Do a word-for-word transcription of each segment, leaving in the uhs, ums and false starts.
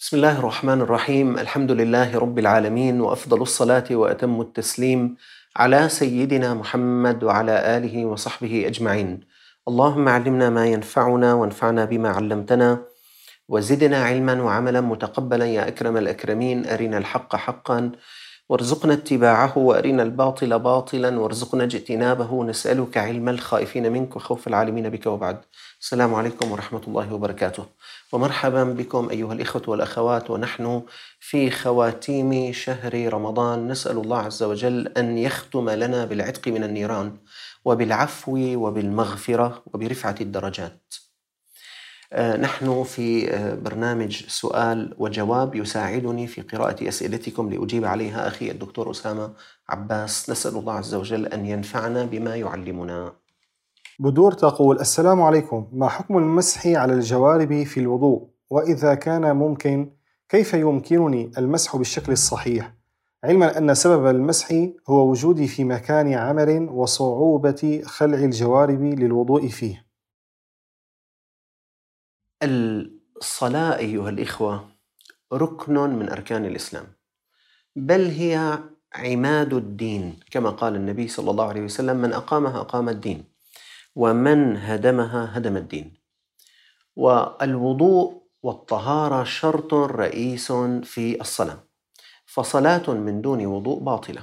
بسم الله الرحمن الرحيم. الحمد لله رب العالمين، وأفضل الصلاة وأتم التسليم على سيدنا محمد وعلى آله وصحبه أجمعين. اللهم علمنا ما ينفعنا وانفعنا بما علمتنا وزدنا علما وعملا متقبلا يا أكرم الأكرمين. أرنا الحق حقا وارزقنا اتباعه، وأرنا الباطل باطلا وارزقنا اجتنابه. نسألك علم الخائفين منك وخوف العالمين بك، وبعد. السلام عليكم ورحمة الله وبركاته، ومرحبا بكم أيها الإخوة والأخوات، ونحن في خواتيم شهر رمضان. نسأل الله عز وجل أن يختم لنا بالعتق من النيران وبالعفو وبالمغفرة وبرفعة الدرجات. نحن في برنامج سؤال وجواب، يساعدني في قراءة أسئلتكم لأجيب عليها أخي الدكتور أسامة عباس. نسأل الله عز وجل أن ينفعنا بما يعلمنا. بدور تقول: السلام عليكم، ما حكم المسح على الجوارب في الوضوء؟ وإذا كان ممكن كيف يمكنني المسح بالشكل الصحيح، علما أن سبب المسح هو وجودي في مكان عمل وصعوبة خلع الجوارب للوضوء فيه؟ الصلاة أيها الإخوة ركن من أركان الإسلام، بل هي عماد الدين، كما قال النبي صلى الله عليه وسلم: من أقامها أقام الدين، ومن هدمها هدم الدين. والوضوء والطهارة شرط رئيس في الصلاة، فصلاة من دون وضوء باطلة.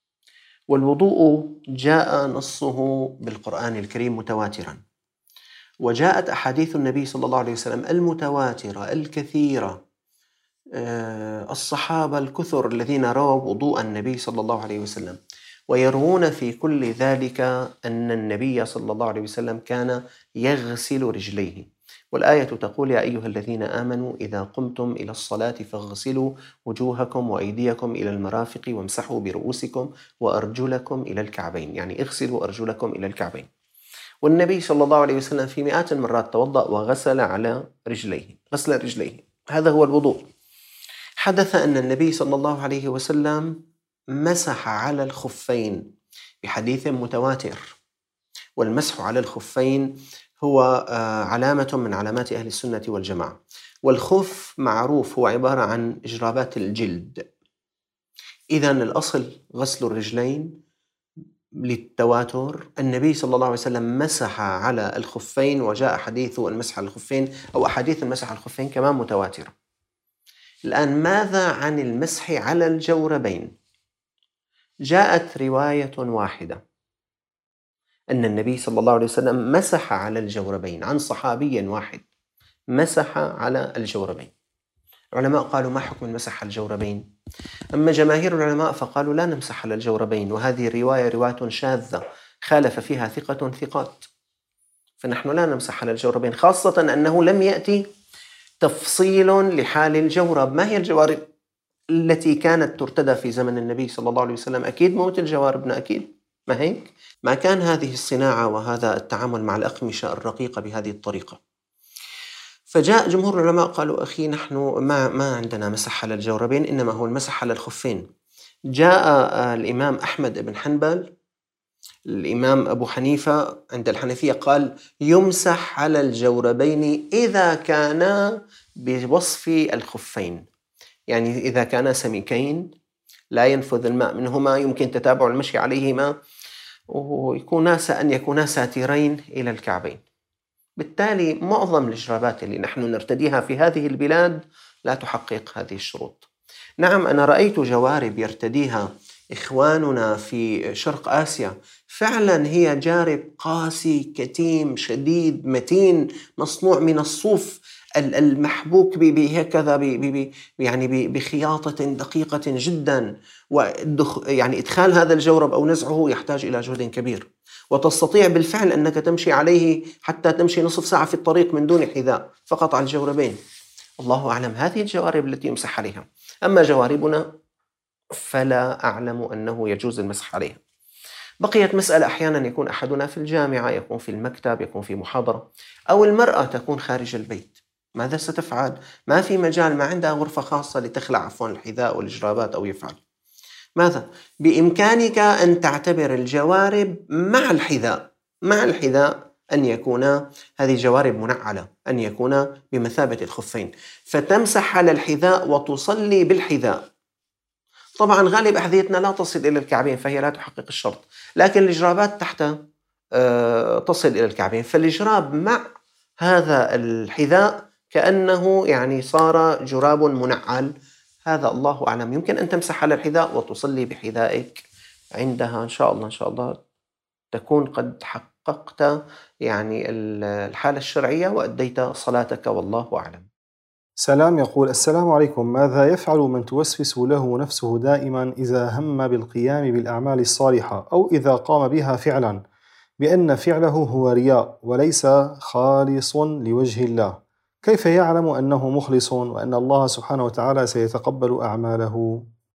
والوضوء جاء نصه بالقرآن الكريم متواترا، وجاءت أحاديث النبي صلى الله عليه وسلم المتواترة الكثيرة، الصحابة الكثر الذين رووا وضوء النبي صلى الله عليه وسلم، ويروون في كل ذلك أن النبي صلى الله عليه وسلم كان يغسل رجليه. والآية تقول: يا أيها الذين آمنوا إذا قمتم إلى الصلاة فاغسلوا وجوهكم وأيديكم إلى المرافق وامسحوا برؤوسكم وأرجلكم إلى الكعبين، يعني اغسلوا أرجلكم إلى الكعبين. والنبي صلى الله عليه وسلم في مئات المرات توضأ وغسل على رجليه، غسل رجليه، هذا هو الوضوء. حدث أن النبي صلى الله عليه وسلم مسح على الخفين بحديث متواتر، والمسح على الخفين هو علامة من علامات أهل السنة والجماعة. والخف معروف هو عبارة عن إجرابات الجلد، إذن الأصل غسل الرجلين للتواتر. النبي صلى الله عليه وسلم مسح على الخفين، وجاء حديث المسح على الخفين أو أحاديث المسح على الخفين كمان متواترة. الآن ماذا عن المسح على الجوربين؟ جاءت رواية واحدة أن النبي صلى الله عليه وسلم مسح على الجوربين، عن صحابي واحد مسح على الجوربين. العلماء قالوا: ما حكم المسح على الجوربين؟ أما جماهير العلماء فقالوا: لا نمسح على الجوربين، وهذه الرواية رواية شاذة خالف فيها ثقة ثقات، فنحن لا نمسح على الجوربين، خاصة أنه لم يأتي تفصيل لحال الجورب. ما هي الجوارب التي كانت ترتدى في زمن النبي صلى الله عليه وسلم؟ أكيد موت الجواربنا، أكيد ما هيك؟ ما كان هذه الصناعة وهذا التعامل مع الأقمشة الرقيقة بهذه الطريقة. فجاء جمهور العلماء قالوا: أخي نحن ما, ما عندنا مسح على الجوربين، إنما هو المسح على الخفين. جاء الإمام أحمد بن حنبل، الإمام أبو حنيفة عند الحنفية قال: يمسح على الجوربين إذا كانا بوصف الخفين، يعني إذا كانا سميكين لا ينفذ الماء منهما، يمكن تتابع المشي عليهما، ويكونا أن يكونا ساترين إلى الكعبين. بالتالي معظم الجرابات اللي نحن نرتديها في هذه البلاد لا تحقق هذه الشروط. نعم، أنا رأيت جوارب يرتديها إخواننا في شرق آسيا، فعلا هي جارب قاسي كتيم شديد متين، مصنوع من الصوف المحبوك بهكذا يعني بخياطة دقيقة جدا، يعني إدخال هذا الجورب أو نزعه يحتاج إلى جهد كبير، وتستطيع بالفعل أنك تمشي عليه حتى تمشي نصف ساعة في الطريق من دون حذاء، فقط على الجوربين. الله أعلم هذه الجوارب التي يمسح عليها. أما جواربنا فلا أعلم أنه يجوز المسح عليها. بقيت مسألة: أحيانا يكون أحدنا في الجامعة، يكون في المكتب، يكون في محاضرة، أو المرأة تكون خارج البيت، ماذا ستفعل؟ ما في مجال، ما عندها غرفة خاصة لتخلع عفوا الحذاء والإجرابات أو يفعل ماذا؟ بإمكانك أن تعتبر الجوارب مع الحذاء، مع الحذاء أن يكونا هذه جوارب منعلة، أن يكونا بمثابة الخفين، فتمسح على الحذاء وتصلي بالحذاء. طبعا غالب أحذيتنا لا تصل إلى الكعبين فهي لا تحقق الشرط، لكن الجرابات تحت تصل إلى الكعبين، فالجراب مع هذا الحذاء كأنه يعني صار جراب منعل. هذا الله أعلم. يمكن أن تمسح على الحذاء وتصلي بحذائك، عندها إن شاء الله إن شاء الله تكون قد حققت يعني الحالة الشرعية وأديت صلاتك، والله أعلم. سلام يقول: السلام عليكم، ماذا يفعل من توسوس له نفسه دائما إذا هم بالقيام بالأعمال الصالحة أو إذا قام بها فعلا بأن فعله هو رياء وليس خالص لوجه الله؟ كيف يعلم أنه مخلص وأن الله سبحانه وتعالى سيتقبل أعماله؟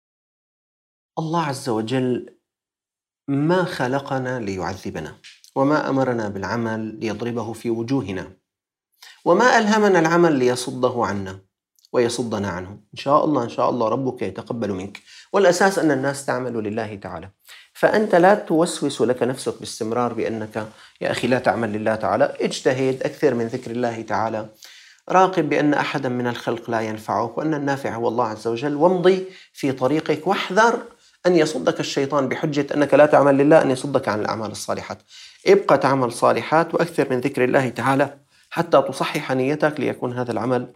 الله عز وجل ما خلقنا ليعذبنا، وما أمرنا بالعمل ليضربه في وجوهنا، وما ألهمنا العمل ليصده عنا ويصدنا عنه. إن شاء الله إن شاء الله ربك يتقبل منك، والأساس أن الناس تعمل لله تعالى، فأنت لا توسوس لك نفسك باستمرار بأنك يا أخي لا تعمل لله تعالى. اجتهد، أكثر من ذكر الله تعالى، راقب بأن أحدا من الخلق لا ينفعك وأن النافع هو الله عز وجل، وامضي في طريقك، واحذر أن يصدك الشيطان بحجة أنك لا تعمل لله أن يصدك عن الأعمال الصالحات. ابقى تعمل صالحات وأكثر من ذكر الله تعالى حتى تصحح نيتك ليكون هذا العمل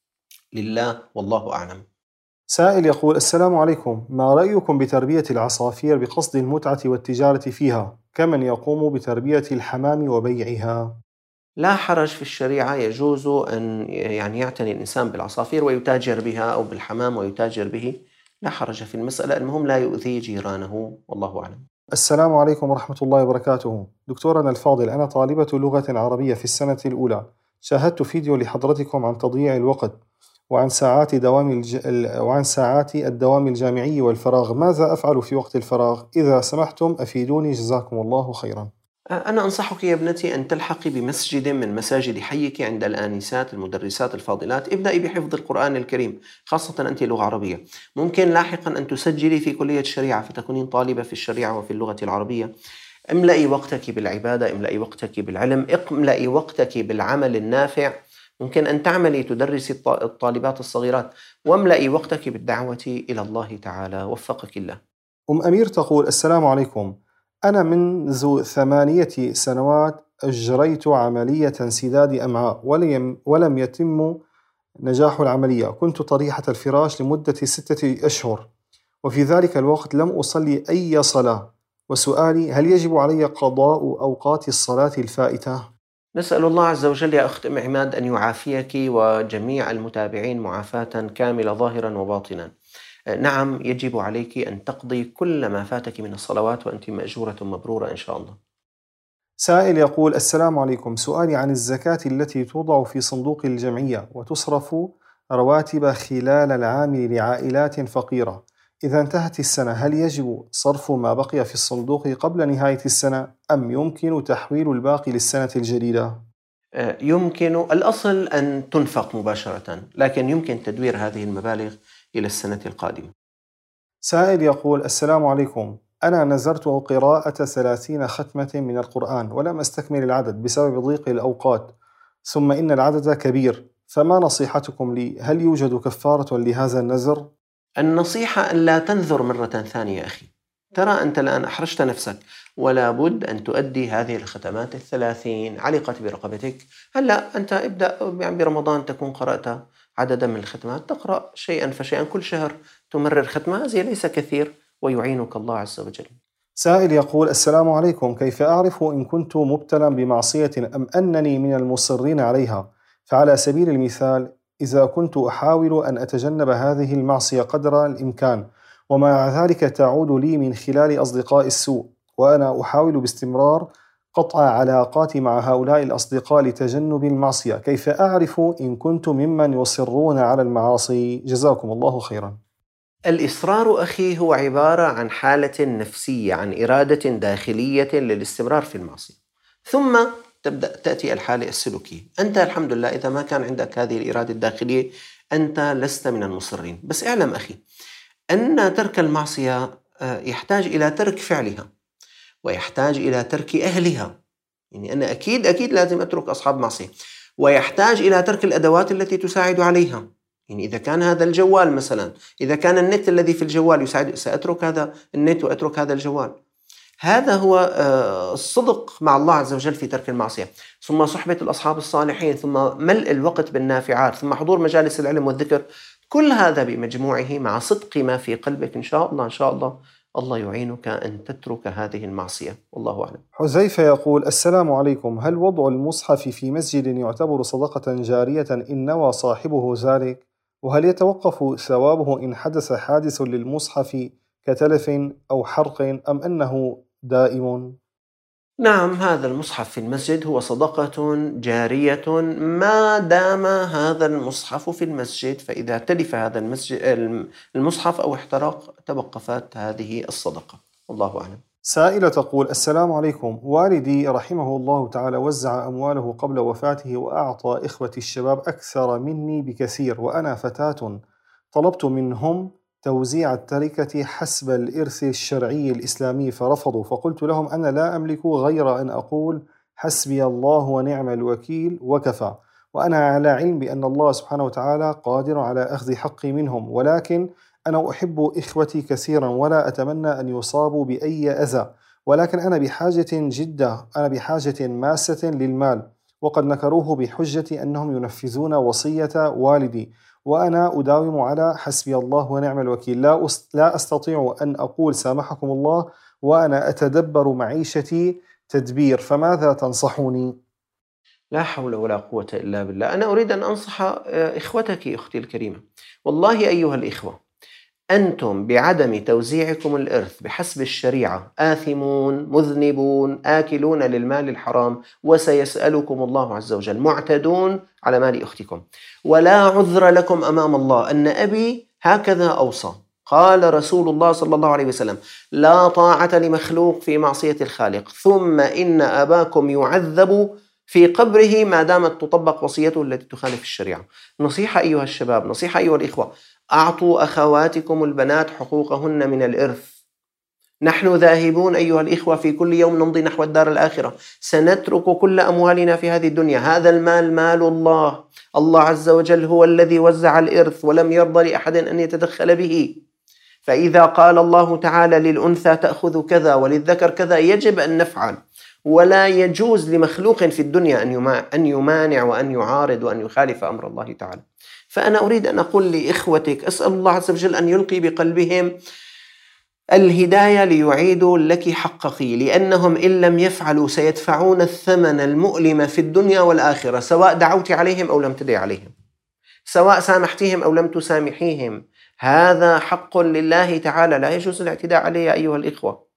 لله، والله أعلم. سائل يقول: السلام عليكم، ما رأيكم بتربية العصافير بقصد المتعة والتجارة فيها كمن يقوم بتربية الحمام وبيعها؟ لا حرج في الشريعة، يجوز أن يعني يعتني الإنسان بالعصافير ويتاجر بها أو بالحمام ويتاجر به، لا حرج في المسألة، المهم لا يؤذي جيرانه، والله أعلم. السلام عليكم ورحمة الله وبركاته. دكتورنا الفاضل، أنا طالبة لغة عربية في السنة الأولى. شاهدت فيديو لحضرتكم عن تضييع الوقت وعن ساعات دوام الج... وعن ساعات الدوام الجامعي والفراغ. ماذا أفعل في وقت الفراغ؟ إذا سمحتم أفيدوني، جزاكم الله خيرا. أنا أنصحك يا ابنتي أن تلحقي بمسجد من مساجد حيك عند الآنسات المدرسات الفاضلات. ابدأي بحفظ القرآن الكريم، خاصة أنت لغة عربية. ممكن لاحقا أن تسجلي في كلية الشريعة فتكونين طالبة في الشريعة وفي اللغة العربية. املئي وقتك بالعبادة، املئي وقتك بالعلم، املئي وقتك بالعمل النافع. ممكن أن تعملي تدرسي الطالبات الصغيرات، واملئي وقتك بالدعوة إلى الله تعالى، وفقك الله. أم أمير تقول: السلام عليكم، أنا منذ ثمانية سنوات أجريت عملية انسداد أمعاء ولم, ولم يتم نجاح العملية. كنت طريحة الفراش لمدة ستة أشهر، وفي ذلك الوقت لم أصلي أي صلاة. وسؤالي: هل يجب علي قضاء أوقات الصلاة الفائتة؟ نسأل الله عز وجل يا أخت أم عماد أن يعافيك وجميع المتابعين معافاة كاملة ظاهرا وباطنا. نعم، يجب عليك أن تقضي كل ما فاتك من الصلوات وأنت مأجورة مبرورة إن شاء الله. سائل يقول: السلام عليكم، سؤالي عن الزكاة التي توضع في صندوق الجمعية وتصرف رواتب خلال العام لعائلات فقيرة. إذا انتهت السنة هل يجب صرف ما بقي في الصندوق قبل نهاية السنة أم يمكن تحويل الباقي للسنة الجديدة؟ يمكن، الأصل أن تنفق مباشرة، لكن يمكن تدوير هذه المبالغ إلى السنة القادمة. سائل يقول: السلام عليكم، أنا نذرت قراءة ثلاثين ختمة من القرآن ولم أستكمل العدد بسبب ضيق الأوقات، ثم إن العدد كبير، فما نصيحتكم لي؟ هل يوجد كفارة لهذا النذر؟ النصيحة أن لا تنذر مرة ثانية يا أخي. ترى أنت الآن أحرجت نفسك، ولا بد أن تؤدي هذه الختمات الثلاثين، علقت برقبتك. هلأ أنت ابدأ يعني برمضان تكون قرأت عددا من الختمات، تقرأ شيئا فشيئا كل شهر تمرر ختمة، هذه ليس كثير ويعينك الله عز وجل. سائل يقول: السلام عليكم، كيف أعرف إن كنت مبتلا بمعصية أم أنني من المصرين عليها؟ فعلى سبيل المثال، إذا كنت أحاول أن أتجنب هذه المعصية قدر الإمكان ومع ذلك تعود لي من خلال أصدقاء السوء، وأنا أحاول باستمرار قطع علاقاتي مع هؤلاء الأصدقاء لتجنب المعصية، كيف أعرف إن كنت ممن يصرون على المعاصي؟ جزاكم الله خيرا. الإصرار أخي هو عبارة عن حالة نفسية، عن إرادة داخلية للاستمرار في المعصية، ثم تبدأ تأتي الحالة السلوكية. أنت الحمد لله إذا ما كان عندك هذه الإرادة الداخلية أنت لست من المصرين. بس اعلم أخي أن ترك المعصية يحتاج إلى ترك فعلها، ويحتاج إلى ترك أهلها. يعني أنا أكيد أكيد لازم أترك أصحاب معصية، ويحتاج إلى ترك الأدوات التي تساعد عليها. يعني إذا كان هذا الجوال مثلا، إذا كان النت الذي في الجوال يساعد، سأترك هذا النت وأترك هذا الجوال. هذا هو الصدق مع الله عز وجل في ترك المعصية، ثم صحبة الأصحاب الصالحين، ثم ملء الوقت بالنافعات، ثم حضور مجالس العلم والذكر. كل هذا بمجموعه مع صدق ما في قلبك إن شاء الله إن شاء الله الله يعينك أن تترك هذه المعصية، والله أعلم. حذيفة يقول: السلام عليكم، هل وضع المصحف في مسجد يعتبر صدقة جارية إن نوى صاحبه ذلك؟ وهل يتوقف ثوابه إن حدث حادث للمصحف كتلف أو حرق أم أنه دائم؟ نعم، هذا المصحف في المسجد هو صدقة جارية ما دام هذا المصحف في المسجد، فإذا تلف هذا المسجد المصحف أو احترق توقفت هذه الصدقة، والله أعلم. سائلة تقول: السلام عليكم، والدي رحمه الله تعالى وزع أمواله قبل وفاته وأعطى إخوتي الشباب أكثر مني بكثير، وأنا فتاة طلبت منهم توزيع التركة حسب الإرث الشرعي الإسلامي فرفضوا، فقلت لهم أنا لا أملك غير أن أقول حسبي الله ونعم الوكيل وكفى، وأنا على علم بأن الله سبحانه وتعالى قادر على أخذ حقي منهم، ولكن أنا أحب إخوتي كثيرا ولا أتمنى أن يصابوا بأي أذى، ولكن أنا بحاجة جدة أنا بحاجة ماسة للمال، وقد نكروه بحجة أنهم ينفذون وصية والدي، وأنا أداوم على حسبي الله ونعم الوكيل، لا لا أستطيع أن أقول سامحكم الله وأنا أتدبر معيشتي تدبير، فماذا تنصحوني؟ لا حول ولا قوة إلا بالله. أنا أريد أن أنصح إخوتك أختي الكريمة، والله أيها الإخوة، أنتم بعدم توزيعكم الإرث بحسب الشريعة آثمون مذنبون آكلون للمال الحرام، وسيسألكم الله عز وجل، معتدون على مال أختكم، ولا عذر لكم أمام الله أن أبي هكذا أوصى. قال رسول الله صلى الله عليه وسلم: لا طاعة لمخلوق في معصية الخالق، ثم إن أباكم يعذب في قبره ما دامت تطبق وصيته التي تخالف الشريعة. نصيحة أيها الشباب، نصيحة أيها الإخوة، أعطوا أخواتكم البنات حقوقهن من الإرث. نحن ذاهبون أيها الإخوة، في كل يوم نمضي نحو الدار الآخرة، سنترك كل أموالنا في هذه الدنيا. هذا المال مال الله، الله عز وجل هو الذي وزع الإرث ولم يرضى لأحد أن يتدخل به. فإذا قال الله تعالى للأنثى تأخذ كذا وللذكر كذا يجب أن نفعل، ولا يجوز لمخلوق في الدنيا أن يمانع وأن يعارض وأن يخالف أمر الله تعالى. فأنا أريد أن أقول لإخوتك، أسأل الله عز وجل أن يلقي بقلبهم الهداية ليعيدوا لك حقك، لأنهم إن لم يفعلوا سيدفعون الثمن المؤلم في الدنيا والآخرة، سواء دعوت عليهم أو لم تدعي عليهم، سواء سامحتهم أو لم تسامحيهم. هذا حق لله تعالى لا يجوز الاعتداء عليه أيها الإخوة.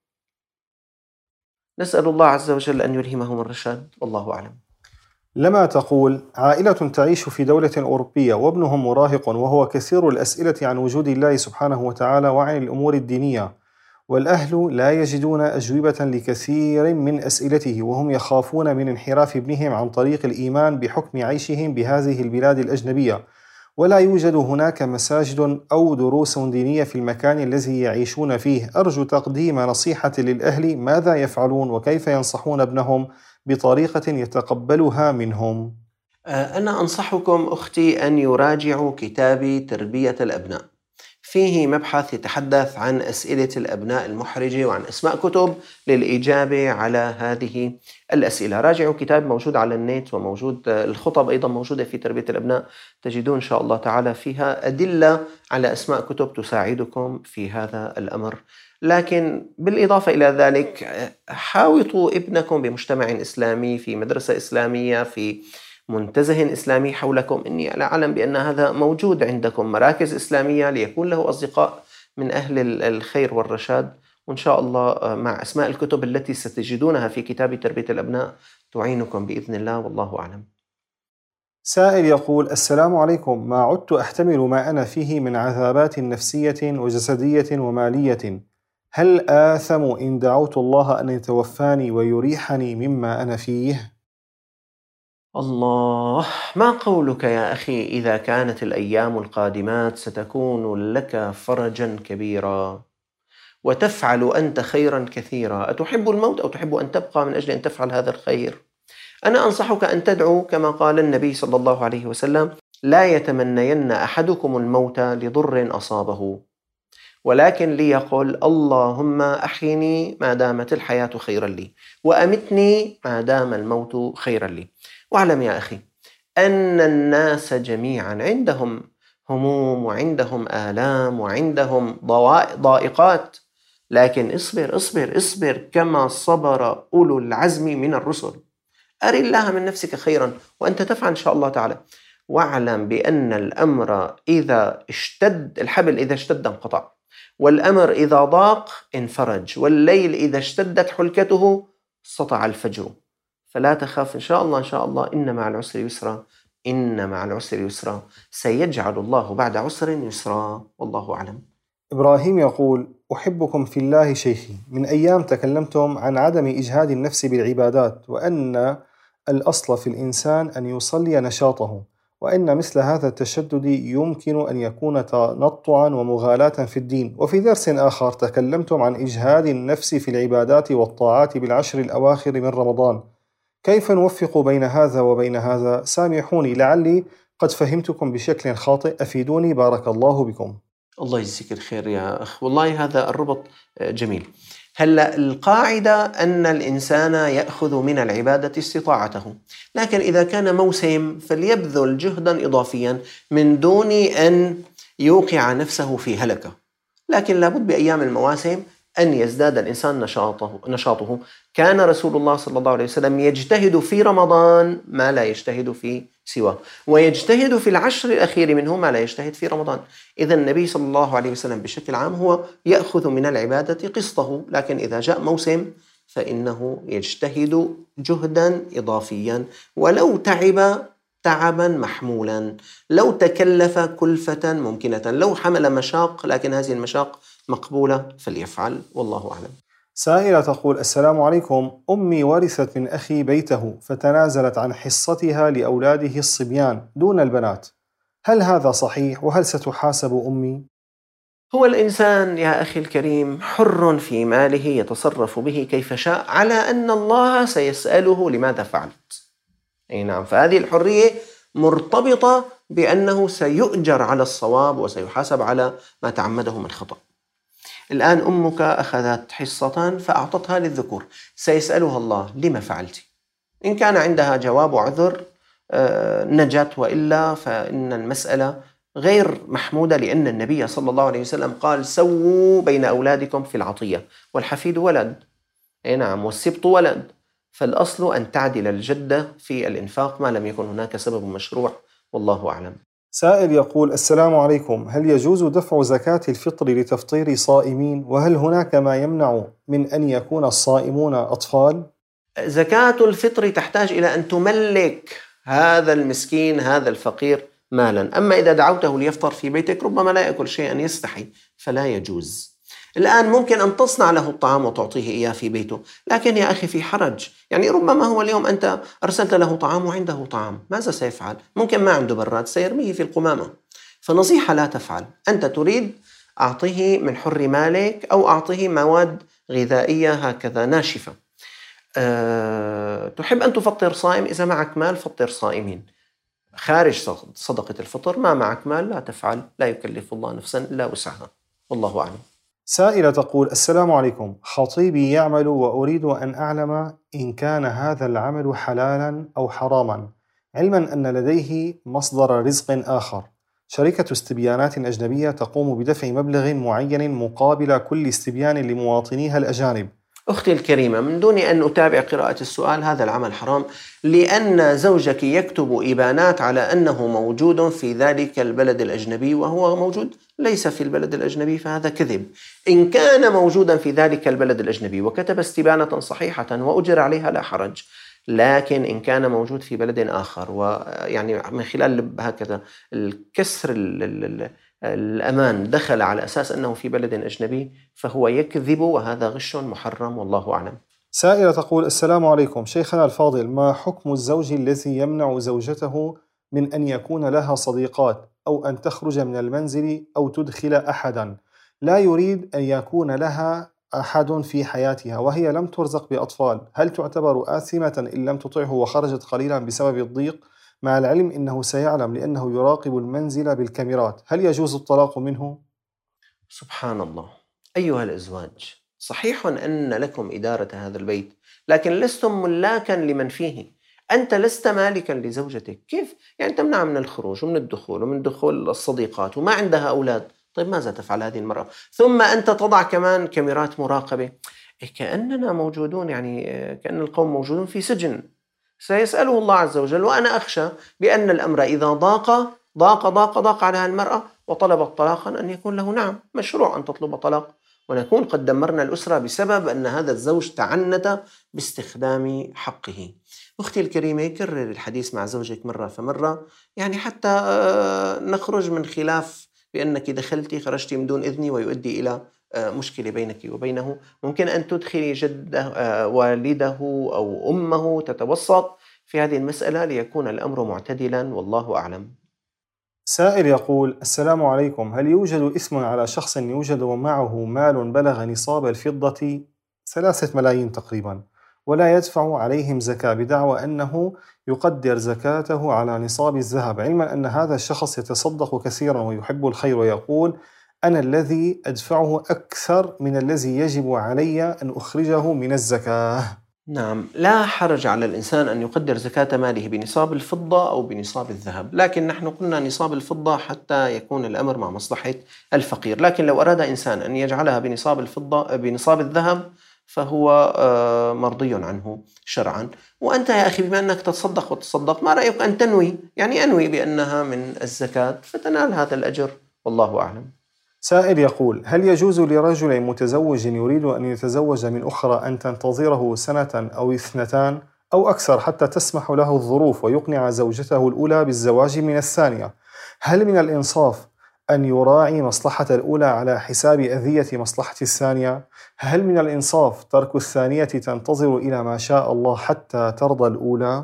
نسأل الله عز وجل أن يلهمهم الرشاد، والله أعلم. لما تقول: عائلة تعيش في دولة أوروبية وابنهم مراهق وهو كثير الأسئلة عن وجود الله سبحانه وتعالى وعن الأمور الدينية، والأهل لا يجدون أجوبة لكثير من أسئلته، وهم يخافون من انحراف ابنهم عن طريق الإيمان بحكم عيشهم بهذه البلاد الأجنبية، ولا يوجد هناك مساجد أو دروس دينية في المكان الذي يعيشون فيه. أرجو تقديم نصيحة للأهل، ماذا يفعلون وكيف ينصحون ابنهم بطريقة يتقبلها منهم؟ أنا أنصحكم أختي أن يراجعوا كتابي تربية الأبناء، فيه مبحث يتحدث عن أسئلة الأبناء المحرجة وعن أسماء كتب للإجابة على هذه الأسئلة. راجعوا كتاب موجود على النت، وموجود الخطب أيضا موجودة في تربية الأبناء، تجدون إن شاء الله تعالى فيها أدلة على أسماء كتب تساعدكم في هذا الأمر. لكن بالإضافة إلى ذلك، حاوطوا ابنكم بمجتمع إسلامي، في مدرسة إسلامية، في منتزه إسلامي حولكم. إني لا أعلم بأن هذا موجود عندكم، مراكز إسلامية ليكون له أصدقاء من أهل الخير والرشاد، وإن شاء الله مع أسماء الكتب التي ستجدونها في كتاب تربية الأبناء تعينكم بإذن الله، والله أعلم. سائل يقول: السلام عليكم، ما عدت أحتمل ما أنا فيه من عذابات نفسية وجسدية ومالية، هل آثم إن دعوت الله أن يتوفاني ويريحني مما أنا فيه؟ الله، ما قولك يا أخي إذا كانت الأيام القادمات ستكون لك فرجا كبيرا وتفعل أنت خيرا كثيرا؟ أتحب الموت أو تحب أن تبقى من أجل أن تفعل هذا الخير؟ أنا أنصحك أن تدعو كما قال النبي صلى الله عليه وسلم: لا يتمنين أحدكم الموت لضر أصابه، ولكن ليقل: اللهم أحيني ما دامت الحياة خيرا لي، وأمتني ما دام الموت خيرا لي. واعلم يا أخي أن الناس جميعا عندهم هموم وعندهم آلام وعندهم ضائقات، لكن اصبر اصبر اصبر كما صبر أولو العزم من الرسل. أري الله من نفسك خيرا وأنت تفعل إن شاء الله تعالى. واعلم بأن الأمر إذا اشتد، الحبل إذا اشتد انقطع، والأمر إذا ضاق انفرج، والليل إذا اشتدت حلكته سطع الفجر. فلا تخاف إن شاء الله إن شاء الله، إن مع العسر يسرا، إن مع العسر يسرا، سيجعل الله بعد عسر يسرا، والله أعلم. إبراهيم يقول: أحبكم في الله شيخي، من أيام تكلمتم عن عدم إجهاد النفس بالعبادات، وأن الأصل في الإنسان أن يصلي نشاطه، وأن مثل هذا التشدد يمكن أن يكون تنطعا ومغالاة في الدين. وفي درس آخر تكلمتم عن إجهاد النفس في العبادات والطاعات بالعشر الأواخر من رمضان. كيف نوفق بين هذا وبين هذا؟ سامحوني لعلي قد فهمتكم بشكل خاطئ، أفيدوني بارك الله بكم. الله يجزيك الخير يا أخ، والله هذا الربط جميل. هلأ القاعدة أن الإنسان يأخذ من العبادة استطاعته، لكن إذا كان موسم فليبذل جهدا إضافيا من دون أن يوقع نفسه في هلكة. لكن لابد بأيام المواسم أن يزداد الإنسان نشاطه نشاطه كان رسول الله صلى الله عليه وسلم يجتهد في رمضان ما لا يجتهد في سواه، ويجتهد في العشر الأخير منه ما لا يجتهد في رمضان. إذا النبي صلى الله عليه وسلم بشكل عام هو يأخذ من العبادة قسطه، لكن إذا جاء موسم فإنه يجتهد جهدا إضافيا، ولو تعب تعبا محمولا، لو تكلف كلفة ممكنة، لو حمل مشاق لكن هذه المشاق مقبولة فليفعل، والله أعلم. سائلة تقول: السلام عليكم، أمي ورثت من أخي بيته فتنازلت عن حصتها لأولاده الصبيان دون البنات، هل هذا صحيح؟ وهل ستحاسب أمي؟ هو الإنسان يا أخي الكريم حر في ماله يتصرف به كيف شاء، على أن الله سيسأله لماذا فعلت. أي نعم، فهذه الحرية مرتبطة بأنه سيؤجر على الصواب وسيحاسب على ما تعمده من خطأ. الآن أمك أخذت حصة فأعطتها للذكور، سيسألها الله لما فعلت. إن كان عندها جواب وعذر نجت، وإلا فإن المسألة غير محمودة، لأن النبي صلى الله عليه وسلم قال: سووا بين أولادكم في العطية، والحفيد ولد، أي نعم، والسبط ولد، فالأصل أن تعدل الجدة في الإنفاق ما لم يكن هناك سبب مشروع، والله أعلم. سائل يقول: السلام عليكم، هل يجوز دفع زكاة الفطر لتفطير صائمين؟ وهل هناك ما يمنع من أن يكون الصائمون أطفال؟ زكاة الفطر تحتاج إلى أن تملك هذا المسكين هذا الفقير مالا، أما إذا دعوته ليفطر في بيتك ربما لا يأكل شيئا يستحي فلا يجوز. الآن ممكن أن تصنع له الطعام وتعطيه إياه في بيته، لكن يا أخي في حرج، يعني ربما هو اليوم أنت أرسلت له طعام وعنده طعام، ماذا سيفعل؟ ممكن ما عنده براد سيرميه في القمامة. فنصيحة: لا تفعل. أنت تريد أعطيه من حر مالك، أو أعطيه مواد غذائية هكذا ناشفة. أه تحب أن تفطر صائم، إذا معك مال فطر صائمين خارج صدقة الفطر، ما معك مال لا تفعل، لا يكلف الله نفسا إلا وسعها، والله أعلم. سائلة تقول: السلام عليكم، خطيبي يعمل وأريد أن أعلم إن كان هذا العمل حلالا أو حراما، علما أن لديه مصدر رزق آخر، شركة استبيانات أجنبية تقوم بدفع مبلغ معين مقابل كل استبيان لمواطنيها الأجانب. أختي الكريمة، من دون أن أتابع قراءة السؤال، هذا العمل حرام، لأن زوجك يكتب إبانات على أنه موجود في ذلك البلد الأجنبي وهو موجود ليس في البلد الأجنبي، فهذا كذب. إن كان موجودا في ذلك البلد الأجنبي وكتب استبانة صحيحة وأجر عليها لا حرج، لكن إن كان موجود في بلد آخر ويعني من خلال هكذا الكسر الأمان دخل على أساس أنه في بلد أجنبي، فهو يكذب، وهذا غش محرم، والله أعلم. سائلة تقول: السلام عليكم شيخنا الفاضل، ما حكم الزوج الذي يمنع زوجته من أن يكون لها صديقات أو أن تخرج من المنزل أو تدخل أحدا، لا يريد أن يكون لها أحد في حياتها وهي لم ترزق بأطفال، هل تعتبر آثمة إن لم تطعه وخرجت قليلا بسبب الضيق؟ مع العلم أنه سيعلم لأنه يراقب المنزل بالكاميرات، هل يجوز الطلاق منه؟ سبحان الله. أيها الأزواج، صحيح أن لكم إدارة هذا البيت، لكن لستم ملاكا لمن فيه. أنت لست مالكا لزوجتك. كيف يعني تمنع من الخروج ومن الدخول ومن دخول الصديقات وما عندها أولاد؟ طيب ماذا تفعل هذه المرأة؟ ثم أنت تضع كمان كاميرات مراقبة. إيه، كأننا موجودون، يعني كأن القوم موجودون في سجن سيسأله الله عز وجل. وأنا أخشى بأن الأمر إذا ضاق ضاق ضاق ضاق على المرأة وطلبت طلاقا أن يكون له نعم مشروع أن تطلب طلاق، ونكون قد دمرنا الأسرة بسبب أن هذا الزوج تعنت باستخدام حقه. أختي الكريمة، كرر الحديث مع زوجك مرة فمرة، يعني حتى نخرج من خلاف بأنك دخلتي خرجتي من دون إذني ويؤدي إلى مشكلة بينك وبينه. ممكن أن تدخلي جده والده أو أمه تتوسط في هذه المسألة ليكون الأمر معتدلا، والله أعلم. سائل يقول: السلام عليكم، هل يوجد إثم على شخص يوجد معه مال بلغ نصاب الفضة ثلاثة ملايين تقريبا ولا يدفع عليهم زكاة بدعوى أنه يقدر زكاته على نصاب الذهب، علما أن هذا الشخص يتصدق كثيرا ويحب الخير ويقول: أنا الذي أدفعه أكثر من الذي يجب علي أن أخرجه من الزكاة؟ نعم، لا حرج على الإنسان أن يقدر زكاة ماله بنصاب الفضة أو بنصاب الذهب، لكن نحن قلنا نصاب الفضة حتى يكون الأمر مع مصلحة الفقير. لكن لو أراد إنسان أن يجعلها بنصاب الفضة بنصاب الذهب فهو مرضي عنه شرعا. وأنت يا أخي بما أنك تتصدق وتصدق، ما رأيك أن تنوي، يعني أنوي بأنها من الزكاة فتنال هذا الأجر، والله أعلم. سائل يقول: هل يجوز لرجل متزوج يريد أن يتزوج من أخرى أن تنتظره سنة أو اثنتان أو أكثر حتى تسمح له الظروف ويقنع زوجته الأولى بالزواج من الثانية؟ هل من الإنصاف أن يراعي مصلحة الأولى على حساب أذية مصلحة الثانية؟ هل من الإنصاف ترك الثانية تنتظر إلى ما شاء الله حتى ترضى الأولى؟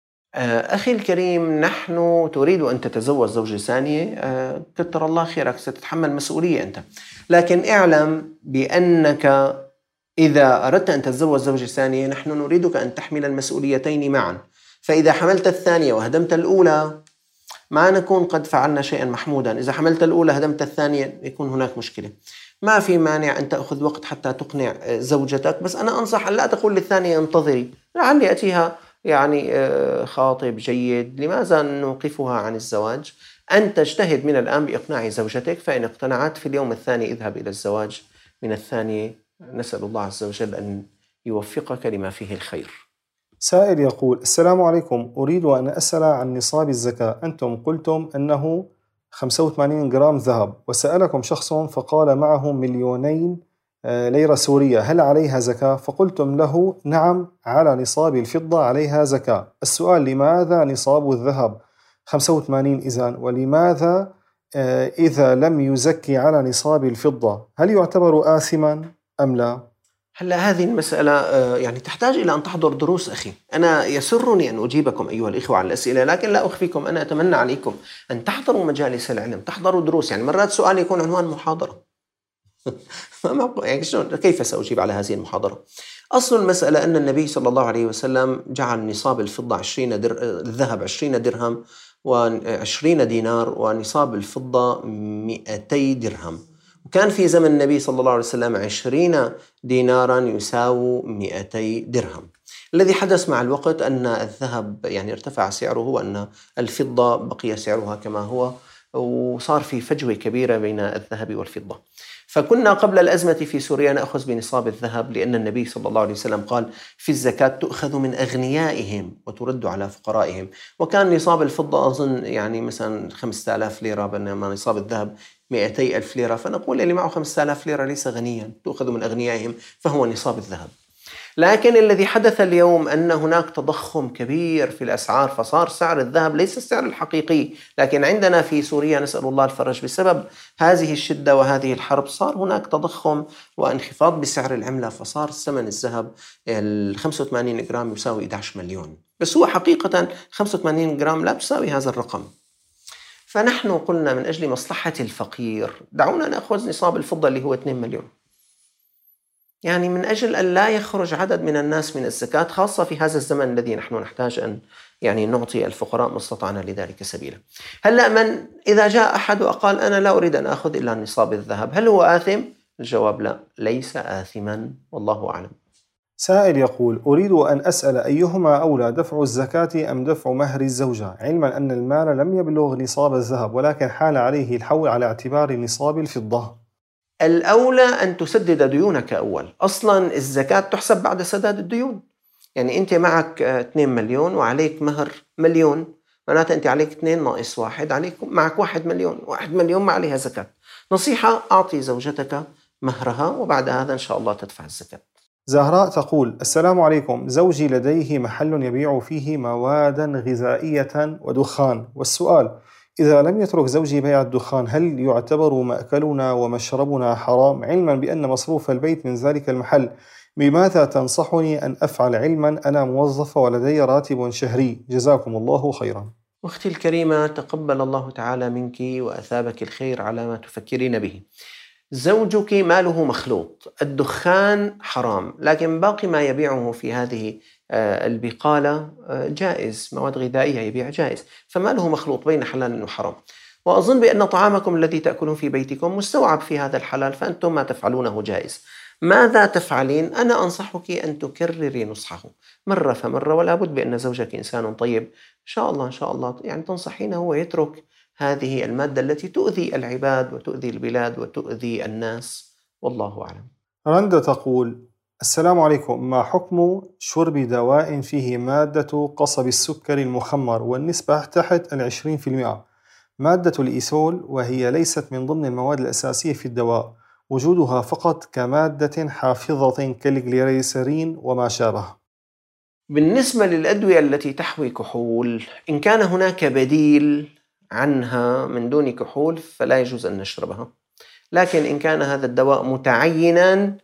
أخي الكريم، نحن تريد أن تتزوج زوجة ثانية، كتر الله خيرك، ستتحمل مسؤولية أنت. لكن اعلم بأنك إذا أردت أن تتزوج زوجة ثانية نحن نريدك أن تحمل المسؤوليتين معا. فإذا حملت الثانية وهدمت الأولى ما نكون قد فعلنا شيئا محمودا. إذا حملت الأولى هدمت الثانية يكون هناك مشكلة. ما في مانع أن تأخذ وقت حتى تقنع زوجتك، بس أنا أنصح أن لا تقول للثانية انتظري، لعل يأتيها يعني خاطب جيد، لماذا نوقفها عن الزواج؟ أن تجتهد من الآن بإقناع زوجتك، فإن اقتنعت في اليوم الثاني اذهب إلى الزواج من الثانية. نسأل الله عز وجل أن يوفقك لما فيه الخير. سائل يقول: السلام عليكم، أريد أن أسأل عن نصاب الزكاة. أنتم قلتم أنه خمسة وثمانين جرام ذهب، وسألكم شخص فقال معه مليونين ليرة سورية، هل عليها زكاة؟ فقلتم له نعم، على نصاب الفضة عليها زكاة. السؤال: لماذا نصاب الذهب خمسة وثمانين إذن، ولماذا إذا لم يزكي على نصاب الفضة هل يعتبر آثما أم لا؟ هلا هذه المسألة يعني تحتاج إلى أن تحضر دروس أخي. أنا يسرني أن أجيبكم أيها الإخوة على الأسئلة، لكن لا أخفيكم أنا أتمنى عليكم أن تحضروا مجالس العلم، تحضروا دروس. يعني مرات سؤال يكون عنوان محاضرة يعني شلون كيف سأجيب على هذه المحاضرة؟ أصل المسألة أن النبي صلى الله عليه وسلم جعل نصاب الفضة عشرين در... الذهب عشرين درهم وعشرين دينار، ونصاب الفضة مئتي درهم. وكان في زمن النبي صلى الله عليه وسلم عشرين دينارا يساوي مئتي درهم. الذي حدث مع الوقت أن الذهب يعني ارتفع سعره وأن الفضة بقي سعرها كما هو، وصار في فجوة كبيرة بين الذهب والفضة. فكنا قبل الأزمة في سوريا نأخذ بنصاب الذهب، لأن النبي صلى الله عليه وسلم قال في الزكاة تؤخذ من أغنيائهم وترد على فقرائهم. وكان نصاب الفضة أظن يعني مثلا خمسة آلاف ليرة، بينما نصاب الذهب مئتي ألف ليرة. فنقول اللي معه خمسة آلاف ليرة ليس غنيا، تؤخذ من أغنيائهم، فهو نصاب الذهب. لكن الذي حدث اليوم أن هناك تضخم كبير في الأسعار، فصار سعر الذهب ليس السعر الحقيقي. لكن عندنا في سوريا نسأل الله الفرج بسبب هذه الشدة وهذه الحرب صار هناك تضخم وانخفاض بسعر العملة، فصار ثمن الذهب ال خمسة وثمانين جرام يساوي إحدى عشر مليون، بس هو حقيقة خمسة وثمانين جرام لا تساوي هذا الرقم. فنحن قلنا من أجل مصلحة الفقير دعونا نأخذ نصاب الفضة اللي هو اثنين مليون. يعني من أجل أن لا يخرج عدد من الناس من الزكاة، خاصة في هذا الزمن الذي نحن نحتاج أن يعني نعطي الفقراء ما استطعنا لذلك سبيلا. هلأ من إذا جاء أحد وقال أنا لا أريد أن أخذ إلا نصاب الذهب، هل هو آثم؟ الجواب لا، ليس آثما، والله أعلم. سائل يقول: أريد أن أسأل أيهما أولى، دفع الزكاة أم دفع مهر الزوجة، علما أن المال لم يبلغ نصاب الذهب ولكن حال عليه الحول على اعتبار نصاب الفضة. الأولى أن تسدد ديونك أول، أصلا الزكاة تحسب بعد سداد الديون. يعني أنت معك اثنين مليون وعليك مهر مليون، معناتها أنت عليك اثنين ناقص واحد، عليك معك واحد مليون، واحد مليون ما عليها زكاة. نصيحة: أعطي زوجتك مهرها وبعد هذا إن شاء الله تدفع الزكاة. زهراء تقول: السلام عليكم، زوجي لديه محل يبيع فيه موادا غذائية ودخان، والسؤال: إذا لم يترك زوجي بيع الدخان هل يعتبر مأكلنا ومشربنا حرام، علما بأن مصروف البيت من ذلك المحل؟ بماذا تنصحني أن أفعل، علما أنا موظفة ولدي راتب شهري، جزاكم الله خيرا. أختي الكريمة، تقبل الله تعالى منك وأثابك الخير على ما تفكرين به. زوجك ماله مخلوط، الدخان حرام، لكن باقي ما يبيعه في هذه البقالة جائز، مواد غذائية يبيع جائز، فماله مخلوط بين حلال وحرام. وأظن بأن طعامكم الذي تأكلون في بيتكم مستوعب في هذا الحلال، فأنتم ما تفعلونه جائز. ماذا تفعلين؟ أنا أنصحك أن تكرري نصحه مرة فمرة، ولا بد بأن زوجك إنسان طيب، إن شاء الله إن شاء الله يعني تنصحينه ويترك هذه المادة التي تؤذي العباد وتؤذي البلاد وتؤذي الناس، والله أعلم. رندا تقول: السلام عليكم، ما حكم شرب دواء فيه مادة قصب السكر المخمر والنسبة تحت العشرين في المئة، مادة الإيثول، وهي ليست من ضمن المواد الأساسية في الدواء، وجودها فقط كمادة حافظة كالجليسرين وما شابه. بالنسبة للأدوية التي تحوي كحول، إن كان هناك بديل عنها من دون كحول فلا يجوز أن نشربها، لكن إن كان هذا الدواء متعيناً